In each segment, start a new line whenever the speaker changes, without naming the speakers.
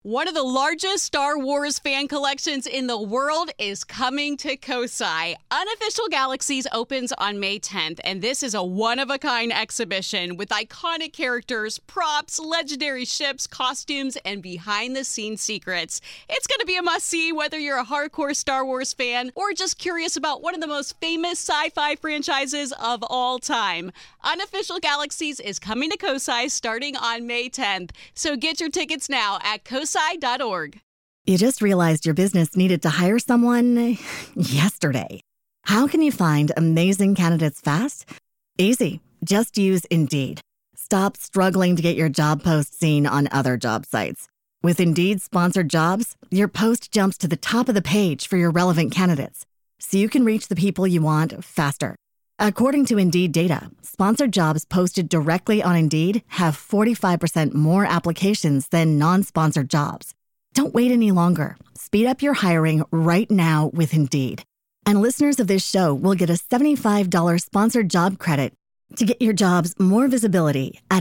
One of the largest Star Wars fan collections in the world is coming to Kosai. Unofficial Galaxies opens on May 10th, and this is a one-of-a-kind exhibition with iconic characters, props, legendary ships, costumes, and behind-the-scenes secrets. It's going to be a must-see whether you're a hardcore Star Wars fan or just curious about one of the most famous sci-fi franchises of all time. Unofficial Galaxies is coming to Kosai starting on May 10th, so get your tickets now at kosai.org.
You just realized your business needed to hire someone yesterday. How can you find amazing candidates fast? Easy. Just use Indeed. Stop struggling to get your job post seen on other job sites. With Indeed sponsored jobs, your post jumps to the top of the page for your relevant candidates, so you can reach the people you want faster. According to Indeed data, sponsored jobs posted directly on Indeed have 45% more applications than non-sponsored jobs. Don't wait any longer. Speed up your hiring right now with Indeed. And listeners of this show will get a $75 sponsored job credit to get your jobs more visibility at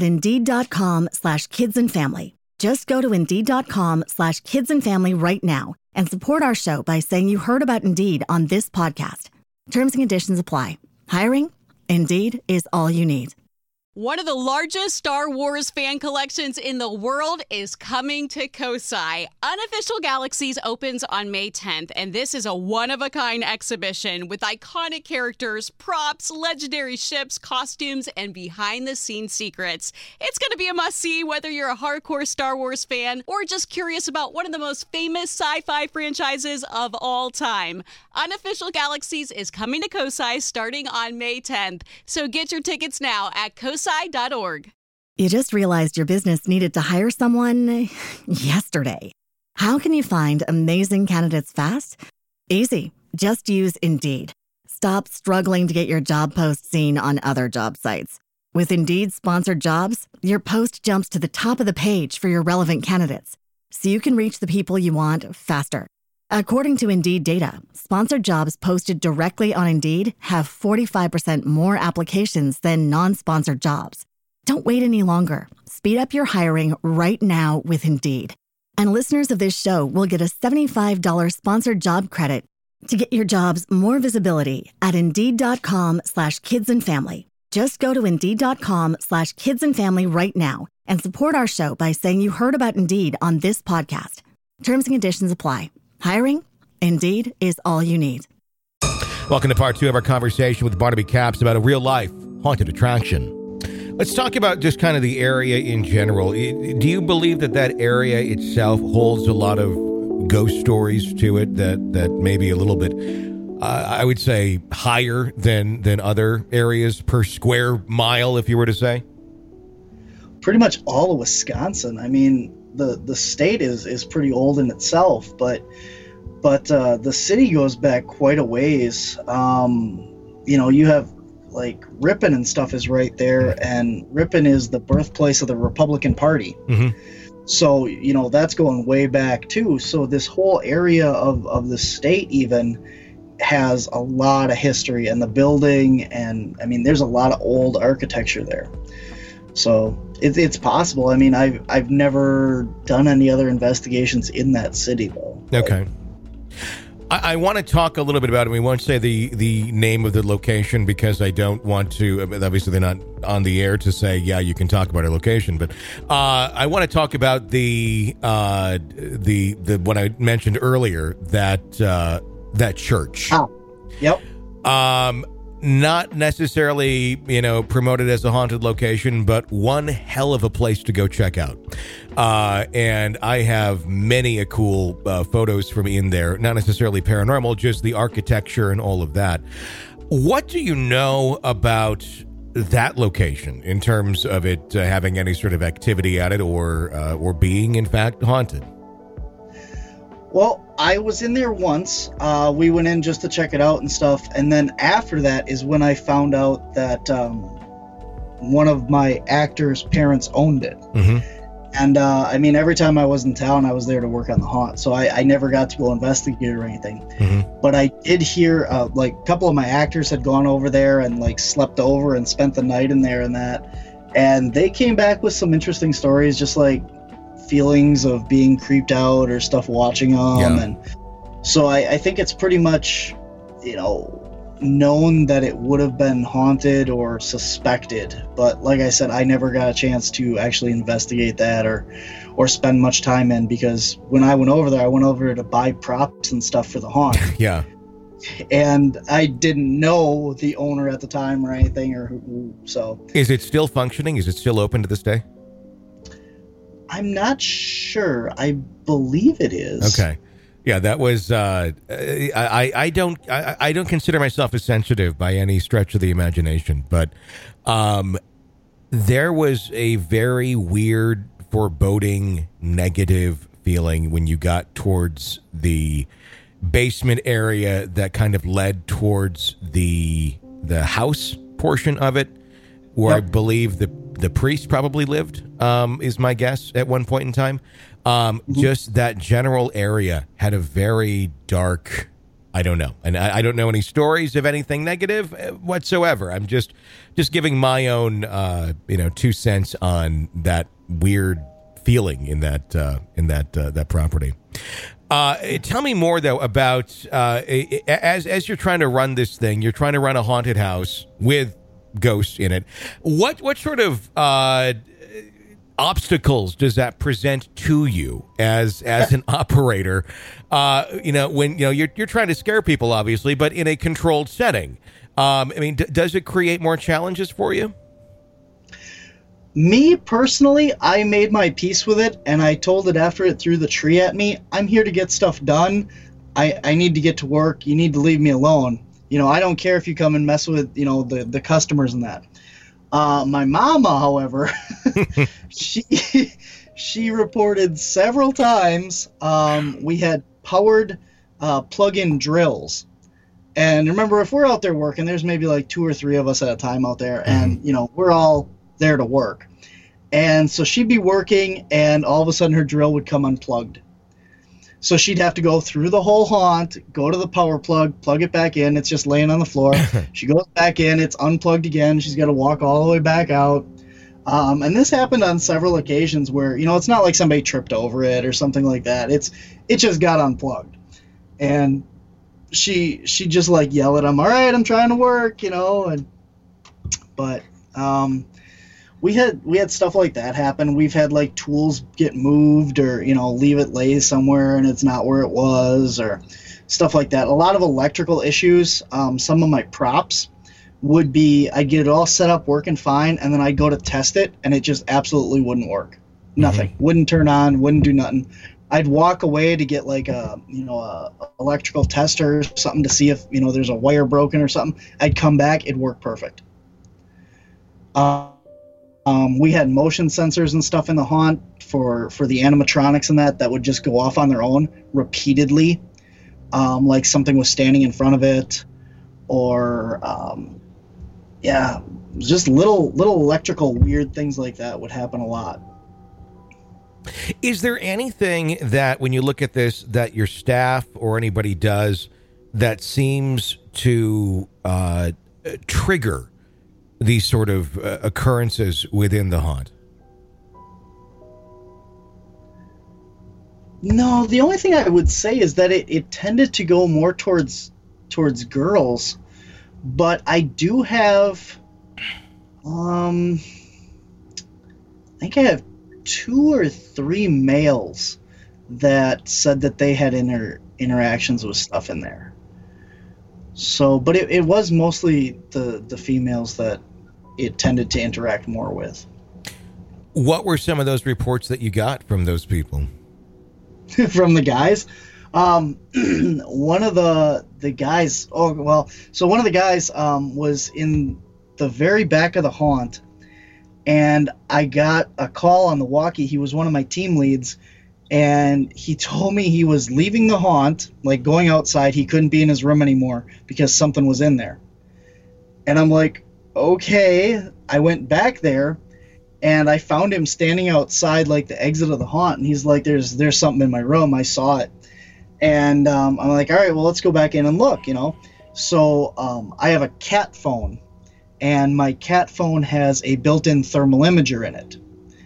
Indeed.com/kidsandfamily. Just go to Indeed.com/kidsandfamily right now and support our show by saying you heard about Indeed on this podcast. Terms and conditions apply. Hiring? Indeed is all you need.
One of the largest Star Wars fan collections in the world is coming to Kosai. Unofficial Galaxies opens on May 10th, and this is a one-of-a-kind exhibition with iconic characters, props, legendary ships, costumes, and behind-the-scenes secrets. It's going to be a must-see whether you're a hardcore Star Wars fan or just curious about one of the most famous sci-fi franchises of all time. Unofficial Galaxies is coming to Kosai starting on May 10th, so get your tickets now at kosai.org.
You just realized your business needed to hire someone yesterday. How can you find amazing candidates fast? Easy. Just use Indeed. Stop struggling to get your job post seen on other job sites. With Indeed sponsored jobs, your post jumps to the top of the page for your relevant candidates, so you can reach the people you want faster. According to Indeed data, sponsored jobs posted directly on Indeed have 45% more applications than non-sponsored jobs. Don't wait any longer. Speed up your hiring right now with Indeed. And listeners of this show will get a $75 sponsored job credit to get your jobs more visibility at Indeed.com/kidsandfamily. Just go to Indeed.com/kidsandfamily right now and support our show by saying you heard about Indeed on this podcast. Terms and conditions apply. Hiring? Indeed is all you need.
Welcome to part 2 of our conversation with Barnaby Capps about a real-life haunted attraction. Let's talk about just kind of the area in general. Do you believe that that area itself holds a lot of ghost stories to it that may be a little bit, I would say, higher than other areas per square mile, if you were to say?
Pretty much all of Wisconsin. I mean, the state is pretty old in itself, but the city goes back quite a ways. You have like Ripon and stuff is right there, and Ripon is the birthplace of the Republican Party. Mm-hmm. So that's going way back too. So this whole area of the state even has a lot of history, and the building, and I mean there's a lot of old architecture there. So it's possible. I mean, I've never done any other investigations in that city, though.
Okay. I want to talk a little bit about it. We won't say the name of the location because I don't want to. Obviously, they're not on the air to say, yeah, you can talk about our location. But I want to talk about the what I mentioned earlier, that church.
Oh, yep.
Not necessarily, promoted as a haunted location, but one hell of a place to go check out. And I have many cool photos from in there, not necessarily paranormal, just the architecture and all of that. What do you know about that location in terms of it having any sort of activity at it or being, in fact, haunted?
Well, I was in there once. We went in just to check it out and stuff. And then after that is when I found out that one of my actors' parents owned it. Mm-hmm. And I mean, every time I was in town, I was there to work on the haunt. So I never got to go investigate or anything. Mm-hmm. But I did hear like a couple of my actors had gone over there and like slept over and spent the night in there and that. And they came back with some interesting stories, just like feelings of being creeped out or stuff watching them.
Yeah.
And so I think it's pretty much, known that it would have been haunted or suspected. But like I said, I never got a chance to actually investigate that or spend much time in, because when I went over there, I went over to buy props and stuff for the haunt.
Yeah.
And I didn't know the owner at the time or anything, so.
Is it still functioning? Is it still open to this day?
I'm not sure. I believe it is.
Okay. Yeah, that was. I don't consider myself as sensitive by any stretch of the imagination, but there was a very weird, foreboding, negative feeling when you got towards the basement area that kind of led towards the house portion of it, where
Yep.
I believe the priest probably lived, is my guess, at one point in time. Just that general area had a very dark, I don't know. And I don't know any stories of anything negative whatsoever. I'm just giving my own, 2 cents on that weird feeling in that property. Tell me more though about, as you're trying to run this thing, you're trying to run a haunted house with ghosts in it. What sort of, obstacles does that present to you as an operator? When you're trying to scare people, obviously, but in a controlled setting. Does it create more challenges for you?
Me personally, I made my peace with it, and I told it after it threw the tree at me, I'm here to get stuff done. I need to get to work. You need to leave me alone. I don't care if you come and mess with the customers and that. My mama, however, she reported several times we had powered plug-in drills. And remember, if we're out there working, there's maybe like 2 or 3 of us at a time out there, and we're all there to work. And so she'd be working, and all of a sudden her drill would come unplugged. So she'd have to go through the whole haunt, go to the power plug, plug it back in. It's just laying on the floor. She goes back in, it's unplugged again. She's got to walk all the way back out. And this happened on several occasions where, it's not like somebody tripped over it or something like that. It just got unplugged. And she just like yell at him, all right, I'm trying to work, but we had stuff like that happen. We've had like tools get moved or, leave it lay somewhere and it's not where it was, or stuff like that. A lot of electrical issues. Some of my props would be, I'd get it all set up working fine, and then I'd go to test it and it just absolutely wouldn't work. Nothing. Wouldn't turn on, wouldn't do nothing. I'd walk away to get like a electrical tester or something to see if, there's a wire broken or something. I'd come back, it'd work perfect. We had motion sensors and stuff in the haunt for the animatronics and that would just go off on their own repeatedly. Like something was standing in front of it, or just little electrical weird things like that would happen a lot.
Is there anything that, when you look at this, that your staff or anybody does that seems to trigger these sort of occurrences within the haunt?
No, the only thing I would say is that it tended to go more towards girls, but I do have, I think I have 2 or 3 males that said that they had interactions with stuff in there. So, but it was mostly the females that it tended to interact more with.
What were some of those reports that you got from those people?
From the guys? One of the guys, so one of the guys was in the very back of the haunt, and I got a call on the walkie. He was one of my team leads, and he told me he was leaving the haunt, like going outside. He couldn't be in his room anymore because something was in there. And I'm like, okay. I went back there, and I found him standing outside, like the exit of the haunt, and he's like, there's something in my room. I saw it. And I'm like, all right, well, let's go back in and look, So I have a cat phone, and my cat phone has a built-in thermal imager in it.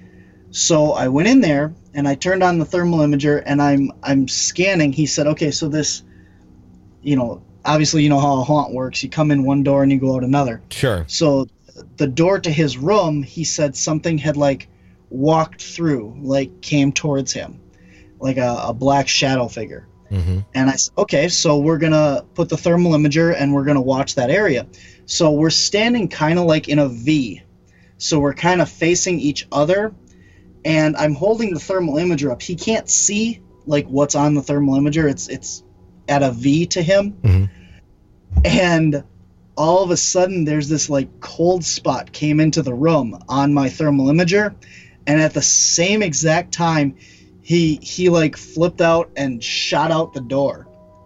So I went in there and I turned on the thermal imager and I'm scanning. He said, okay, so this, obviously you know how a haunt works. You come in one door and you go out another.
Sure.
So the door to his room, he said something had like walked through, like came towards him, like a black shadow figure.
Mm-hmm.
And I said, okay, so we're going to put the thermal imager and we're going to watch that area. So we're standing kind of like in a V. So we're kind of facing each other. And I'm holding the thermal imager up. He can't see like what's on the thermal imager. It's at a V to him.
Mm-hmm.
And all of a sudden there's this like cold spot came into the room on my thermal imager. And at the same exact time, he like flipped out and shot out the door.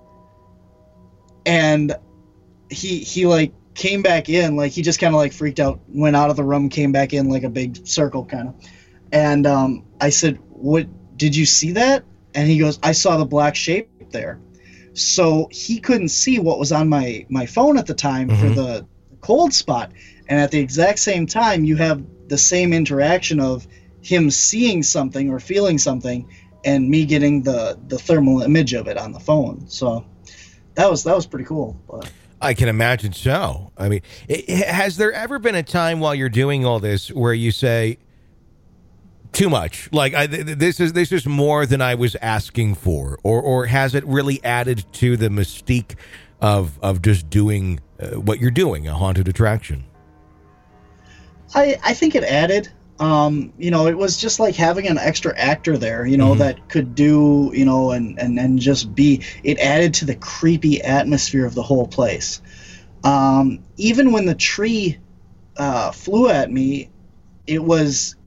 And he like came back in, like he just kind of like freaked out, went out of the room, came back in like a big circle kind of. And I said, "What did you see that?" And he goes, "I saw the black shape there." So he couldn't see what was on my phone at the time for the cold spot. And at the exact same time, you have the same interaction of him seeing something or feeling something and me getting the thermal image of it on the phone. So that was pretty cool. But
I can imagine so. I mean, has there ever been a time while you're doing all this where you say, too much, like this is more than I was asking for, or has it really added to the mystique of just doing what you're doing, a haunted attraction?
I think it added. It was just like having an extra actor there, that could do, and just be. It added to the creepy atmosphere of the whole place. Even when the tree flew at me, it was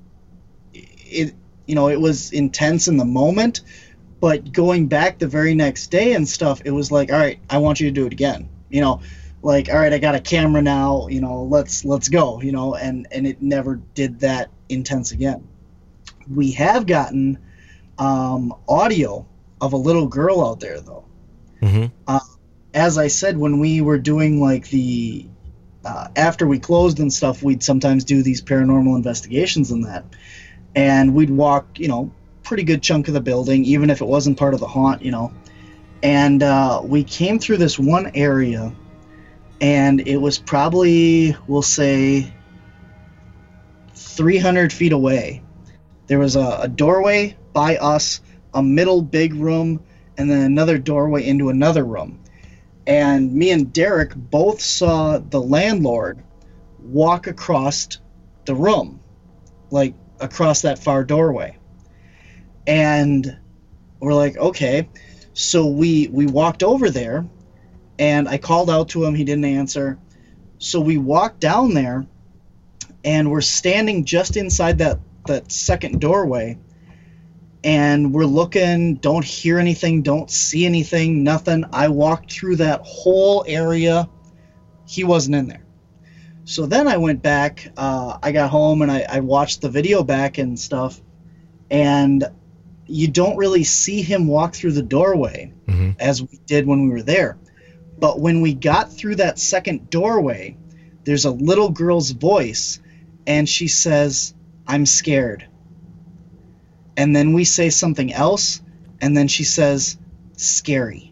intense in the moment, but going back the very next day and stuff, it was like, all right, I want you to do it again. Like, all right, I got a camera now, let's go, and it never did that intense again. We have gotten audio of a little girl out there, though. Mm-hmm. As I said, when we were doing like the after we closed and stuff, we'd sometimes do these paranormal investigations and that. And we'd walk, pretty good chunk of the building, even if it wasn't part of the haunt, And we came through this one area, and it was probably, we'll say, 300 feet away. There was a doorway by us, a middle big room, and then another doorway into another room. And me and Derek both saw the landlord walk across the room, like across that far doorway. And we're like, okay. So we walked over there, and I called out to him. He didn't answer. So we walked down there, and we're standing just inside that second doorway, and we're looking, don't hear anything, don't see anything, nothing. I walked through that whole area. He wasn't in there. So then I went back, I got home, and I watched the video back and stuff, and you don't really see him walk through the doorway as we did when we were there. But when we got through that second doorway, there's a little girl's voice, and she says, "I'm scared." And then we say something else, and then she says, "Scary."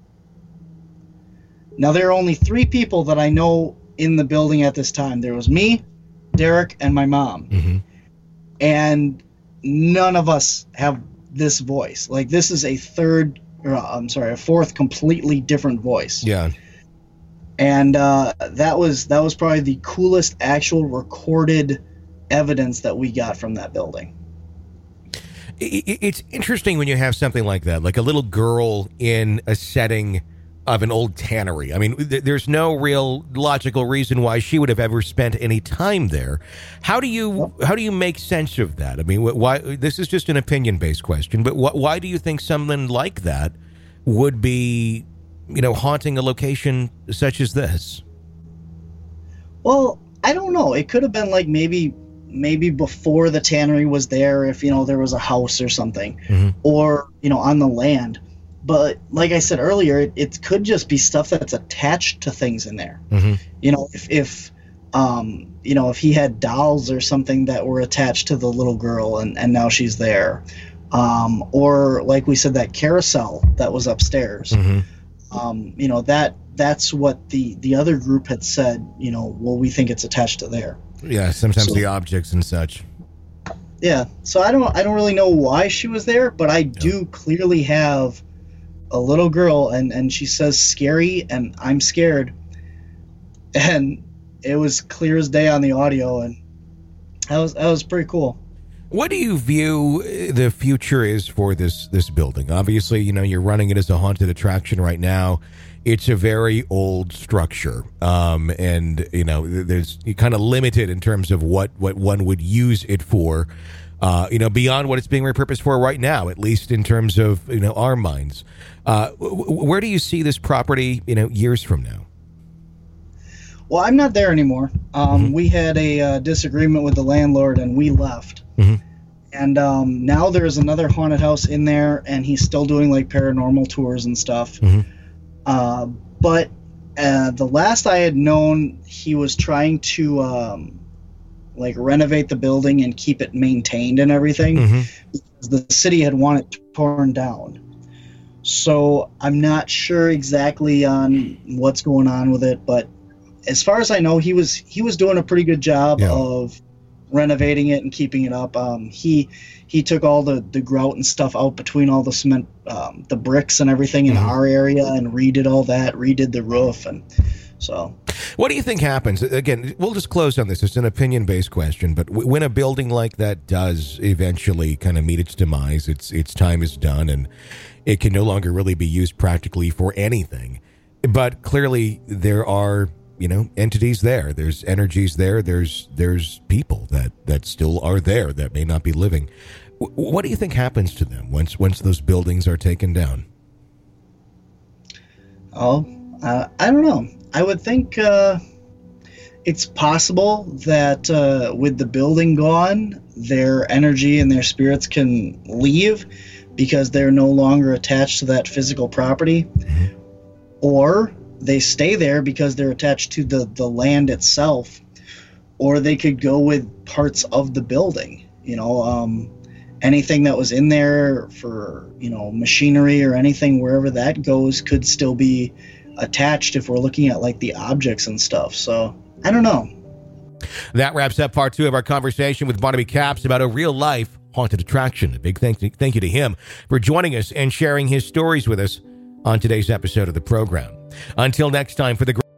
Now, there are only 3 people that I know in the building at this time. There was me, Derek, and my mom. Mm-hmm. And none of us have this voice. Like, this is a fourth completely different voice.
Yeah.
And that was probably the coolest actual recorded evidence that we got from that building.
It's interesting when you have something like that, like a little girl in a setting of an old tannery. I mean, there's no real logical reason why she would have ever spent any time there. How do you make sense of that? I mean, why? This is just an opinion-based question, but why do you think someone like that would be, haunting a location such as this?
Well, I don't know. It could have been like maybe before the tannery was there, if there was a house or something, or on the land. But like I said earlier, it could just be stuff that's attached to things in there. If If he had dolls or something that were attached to the little girl and now she's there. Or like we said, that carousel that was upstairs. That's what the other group had said, well, we think it's attached to there.
Yeah, sometimes the objects and such.
Yeah, so I don't really know why she was there, but I do clearly have a little girl, and she says scary, and I'm scared. And it was clear as day on the audio, and that was pretty cool.
What do you view the future is for this building? Obviously, you're running it as a haunted attraction right now. It's a very old structure, and there's you're kind of limited in terms of what one would use it for. Beyond what it's being repurposed for right now, at least in terms of our minds. Where do you see this property years from now?
Well, I'm not there anymore. We had a disagreement with the landlord, and we left. And now there's another haunted house in there, and he's still doing like paranormal tours and stuff. But the last I had known, he was trying to renovate the building and keep it maintained and everything. Because the city had wanted it torn down. So I'm not sure exactly on what's going on with it, but as far as I know, he was doing a pretty good job of renovating it and keeping it up. He took all the grout and stuff out between all the cement, the bricks and everything in our area, and redid all that, redid the roof, and so.
What do you think happens? Again, we'll just close on this. It's an opinion-based question, but when a building like that does eventually kind of meet its demise, its time is done, and it can no longer really be used practically for anything. But clearly, there are entities there. There's energies there. There's people that still are there that may not be living. What do you think happens to them once those buildings are taken down?
I don't know. I would think it's possible that with the building gone, their energy and their spirits can leave because they're no longer attached to that physical property, or they stay there because they're attached to the land itself, or they could go with parts of the building. Anything that was in there for machinery or anything, wherever that goes, could still be attached if we're looking at like the objects and stuff. So I don't know.
That wraps up part 2 of our conversation with Barnaby Capps about a real life haunted attraction. A big thank you to him for joining us and sharing his stories with us on today's episode of the program. Until next time, for the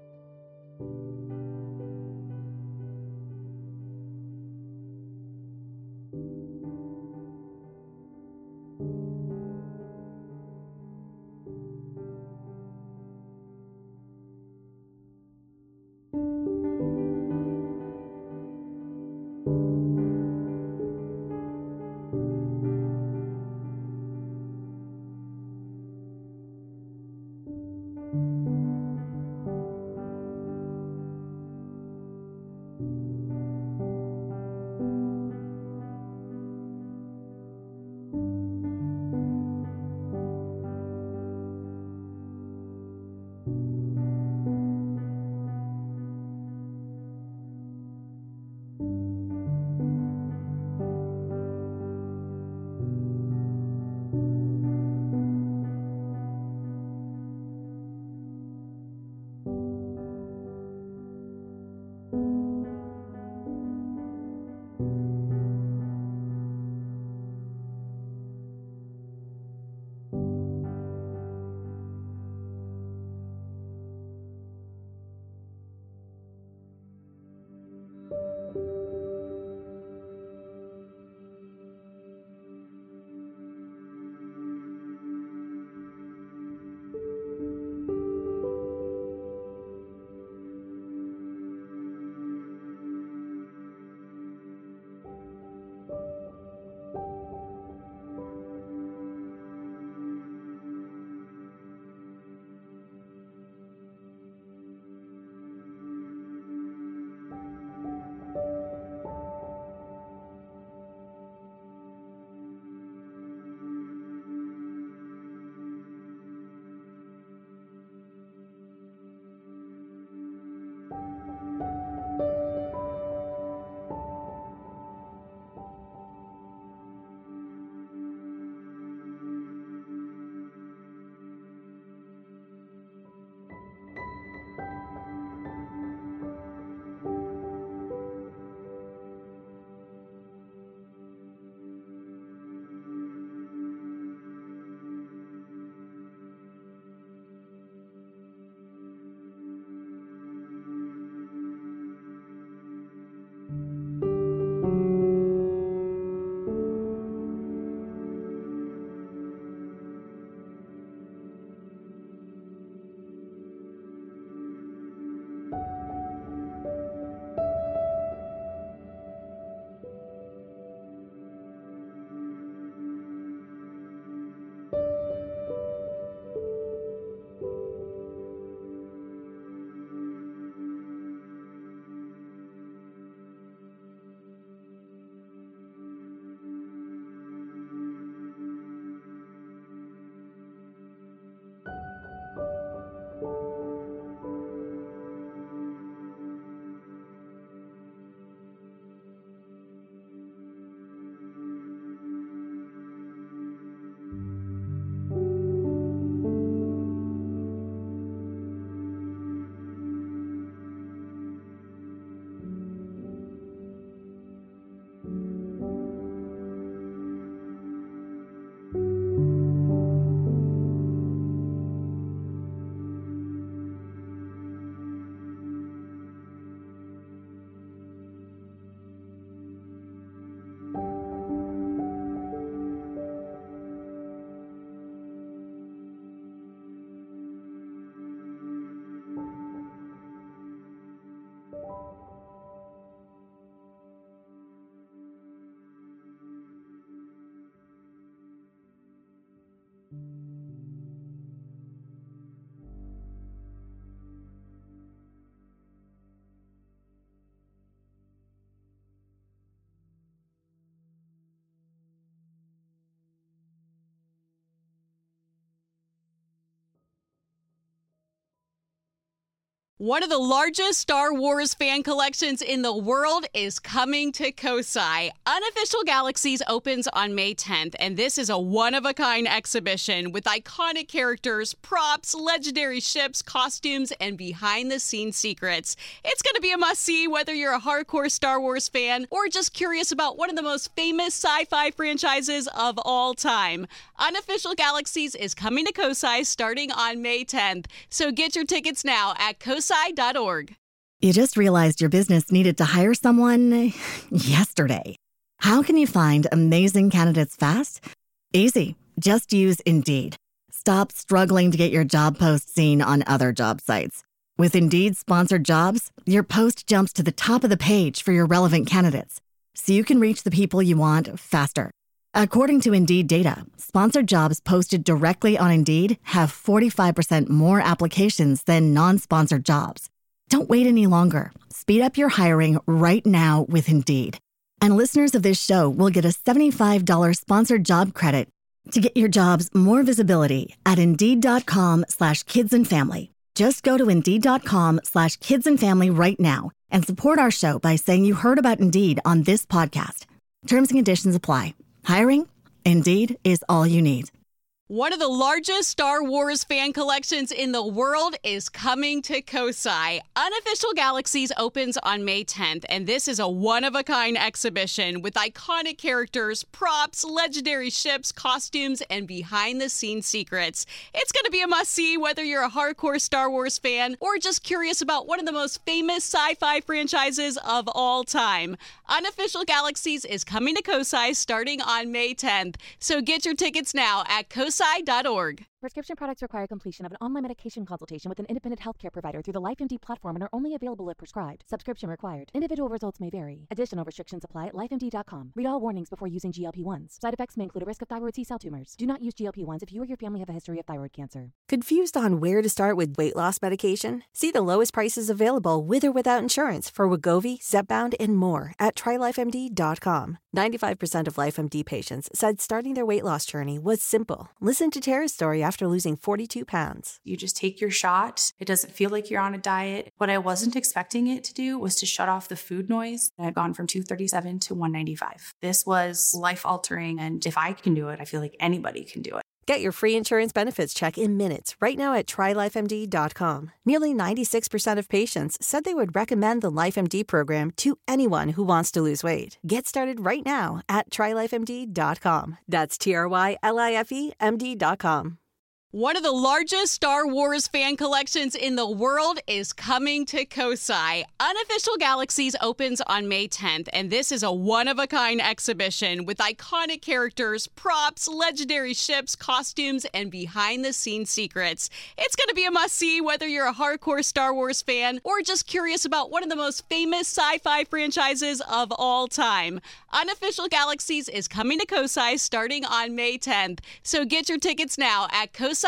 One of the largest Star Wars fan collections in the world is coming to Kosai. Unofficial Galaxies opens on May 10th, and this is a one-of-a-kind exhibition with iconic characters, props, legendary ships, costumes, and behind-the-scenes secrets. It's going to be a must-see whether you're a hardcore Star Wars fan or just curious about one of the most famous sci-fi franchises of all time. Unofficial Galaxies is coming to Kosai starting on May 10th, so get your tickets now at kosai.org.
You just realized your business needed to hire someone yesterday. How can you find amazing candidates fast? Easy. Just use Indeed. Stop struggling to get your job post seen on other job sites. With Indeed sponsored jobs, your post jumps to the top of the page for your relevant candidates, so you can reach the people you want faster. According to Indeed data, sponsored jobs posted directly on Indeed have 45% more applications than non-sponsored jobs. Don't wait any longer. Speed up your hiring right now with Indeed. And listeners of this show will get a $75 sponsored job credit to get your jobs more visibility at Indeed.com/kidsandfamily. Just go to Indeed.com/kidsandfamily right now and support our show by saying you heard about Indeed on this podcast. Terms and conditions apply. Hiring? Indeed is all you need.
One of the largest Star Wars fan collections in the world is coming to Kosai. Unofficial Galaxies opens on May 10th, and this is a one-of-a-kind exhibition with iconic characters, props, legendary ships, costumes, and behind-the-scenes secrets. It's going to be a must-see whether you're a hardcore Star Wars fan or just curious about one of the most famous sci-fi franchises of all time. Unofficial Galaxies is coming to Kosai starting on May 10th, so get your tickets now at kosai.org.
Prescription products require completion of an online medication consultation with an independent healthcare provider through the LifeMD platform and are only available if prescribed. Subscription required. Individual results may vary. Additional restrictions apply at lifemd.com. Read all warnings before using GLP-1s. Side effects may include a risk of thyroid C-cell tumors. Do not use GLP-1s if you or your family have a history of thyroid cancer.
Confused on where to start with weight loss medication? See the lowest prices available with or without insurance for Wegovy, Zepbound, and more at trylifemd.com. 95% of LifeMD patients said starting their weight loss journey was simple. Listen to Tara's story after losing 42 pounds.
You just take your shot. It doesn't feel like you're on a diet. What I wasn't expecting it to do was to shut off the food noise. I had gone from 237 to 195. This was life-altering, and if I can do it, I feel like anybody can do it.
Get your free insurance benefits check in minutes right now at trylifemd.com. Nearly 96% of patients said they would recommend the LifeMD program to anyone who wants to lose weight. Get started right now at trylifemd.com. That's TRYLIFEMD.com.
One of the largest Star Wars fan collections in the world is coming to Kosai. Unofficial Galaxies opens on May 10th, and this is a one-of-a-kind exhibition with iconic characters, props, legendary ships, costumes, and behind-the-scenes secrets. It's going to be a must-see whether you're a hardcore Star Wars fan or just curious about one of the most famous sci-fi franchises of all time. Unofficial Galaxies is coming to Kosai starting on May 10th, so get your tickets now at kosai.org.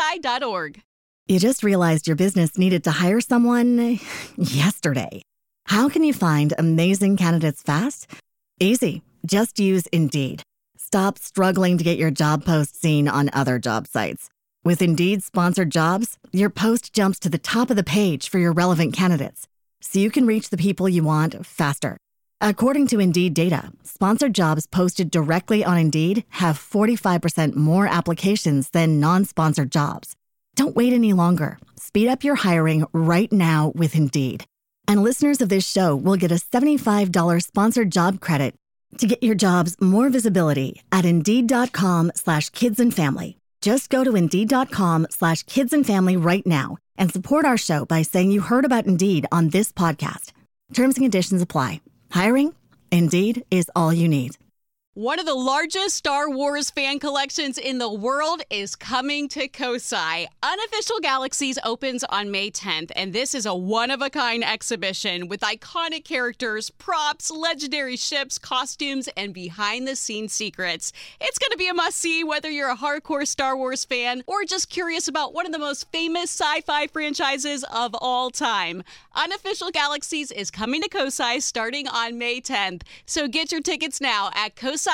You just realized your business needed to hire someone yesterday. How can you find amazing candidates fast? Easy. Just use Indeed. Stop struggling to get your job post seen on other job sites. With Indeed sponsored jobs, your post jumps to the top of the page for your relevant candidates, so you can reach the people you want faster. According to Indeed data, sponsored jobs posted directly on Indeed have 45% more applications than non-sponsored jobs. Don't wait any longer. Speed up your hiring right now with Indeed. And listeners of this show will get a $75 sponsored job credit to get your jobs more visibility at Indeed.com/kidsandfamily. Just go to Indeed.com/kidsandfamily right now and support our show by saying you heard about Indeed on this podcast. Terms and conditions apply. Hiring? Indeed is all you need.
One of the largest Star Wars fan collections in the world is coming to Kosai. Unofficial Galaxies opens on May 10th, and this is a one-of-a-kind exhibition with iconic characters, props, legendary ships, costumes, and behind-the-scenes secrets. It's going to be a must-see whether you're a hardcore Star Wars fan or just curious about one of the most famous sci-fi franchises of all time. Unofficial Galaxies is coming to Kosai starting on May 10th, so get your tickets now at kosai.org.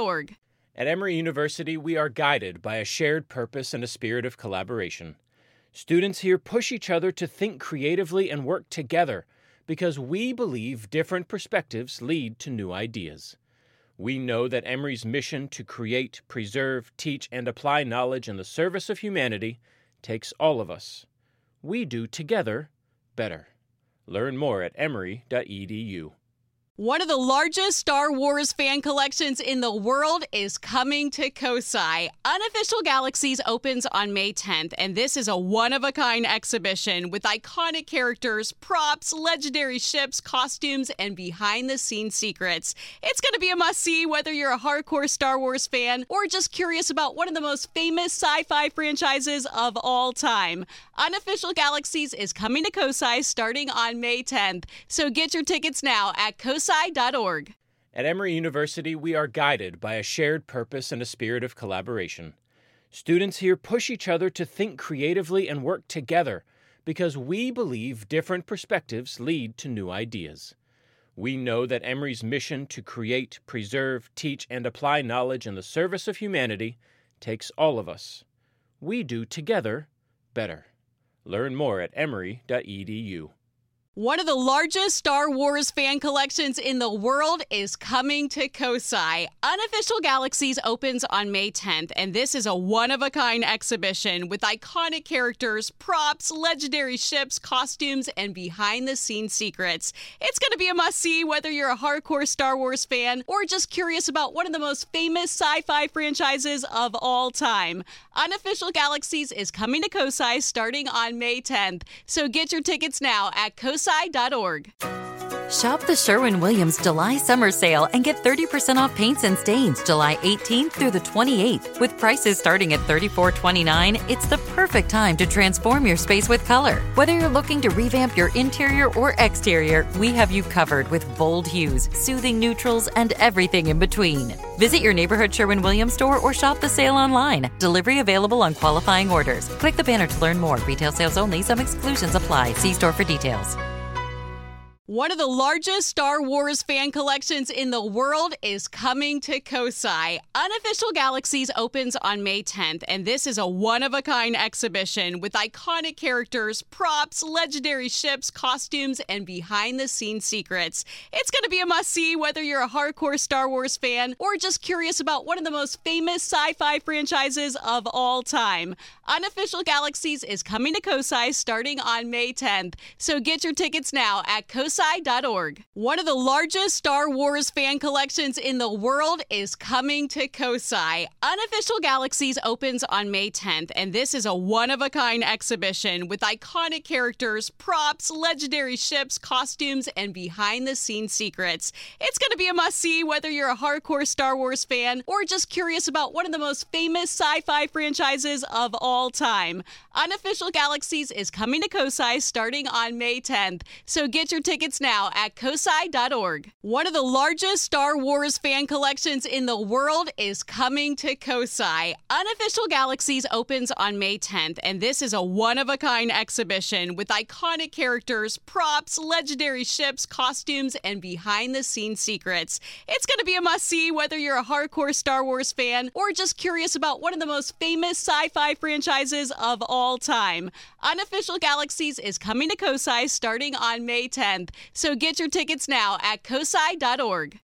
At Emory University, we are guided by a shared purpose and a spirit of collaboration. Students here push each other to think creatively and work together because we believe different perspectives lead to new ideas. We know that Emory's mission to create, preserve, teach, and apply knowledge in the service of humanity takes all of us. We do together better. Learn more at emory.edu.
One of the largest Star Wars fan collections in the world is coming to COSI. Unofficial Galaxies opens on May 10th, and this is a one-of-a-kind exhibition with iconic characters, props, legendary ships, costumes, and behind-the-scenes secrets. It's going to be a must-see whether you're a hardcore Star Wars fan or just curious about one of the most famous sci-fi franchises of all time. Unofficial Galaxies is coming to COSI starting on May 10th, so get your tickets now at COSI.org.
At Emory University, we are guided by a shared purpose and a spirit of collaboration. Students here push each other to think creatively and work together because we believe different perspectives lead to new ideas. We know that Emory's mission to create, preserve, teach, and apply knowledge in the service of humanity takes all of us. We do together better. Learn more at emory.edu.
One of the largest Star Wars fan collections in the world is coming to COSI. Unofficial Galaxies opens on May 10th, and this is a one-of-a-kind exhibition with iconic characters, props, legendary ships, costumes, and behind-the-scenes secrets. It's going to be a must-see whether you're a hardcore Star Wars fan or just curious about one of the most famous sci-fi franchises of all time. Unofficial Galaxies is coming to COSI starting on May 10th, so get your tickets now at COSI.org.
Shop the Sherwin-Williams July Summer Sale and get 30% off paints and stains July 18th through the 28th. With prices starting at $34.29, it's the perfect time to transform your space with color. Whether you're looking to revamp your interior or exterior, we have you covered with bold hues, soothing neutrals, and everything in between. Visit your neighborhood Sherwin-Williams store or shop the sale online. Delivery available on qualifying orders. Click the banner to learn more. Retail sales only. Some exclusions apply. See store for details.
One of the largest Star Wars fan collections in the world is coming to COSI. Unofficial Galaxies opens on May 10th, and this is a one-of-a-kind exhibition with iconic characters, props, legendary ships, costumes, and behind-the-scenes secrets. It's going to be a must-see whether you're a hardcore Star Wars fan or just curious about one of the most famous sci-fi franchises of all time. Unofficial Galaxies is coming to COSI starting on May 10th, so get your tickets now at COSI.org. One of the largest Star Wars fan collections in the world is coming to COSI. Unofficial Galaxies opens on May 10th, and this is a one-of-a-kind exhibition with iconic characters, props, legendary ships, costumes, and behind-the-scenes secrets. It's going to be a must-see whether you're a hardcore Star Wars fan or just curious about one of the most famous sci-fi franchises of all time. Unofficial Galaxies is coming to COSI starting on May 10th, so get your tickets now at COSI.org. One of the largest Star Wars fan collections in the world is coming to COSI. Unofficial Galaxies opens on May 10th, and this is a one-of-a-kind exhibition with iconic characters, props, legendary ships, costumes, and behind-the-scenes secrets. It's going to be a must-see whether you're a hardcore Star Wars fan or just curious about one of the most famous sci-fi franchises of all time. Unofficial Galaxies is coming to COSI starting on May 10th, so get your tickets now at COSI.org.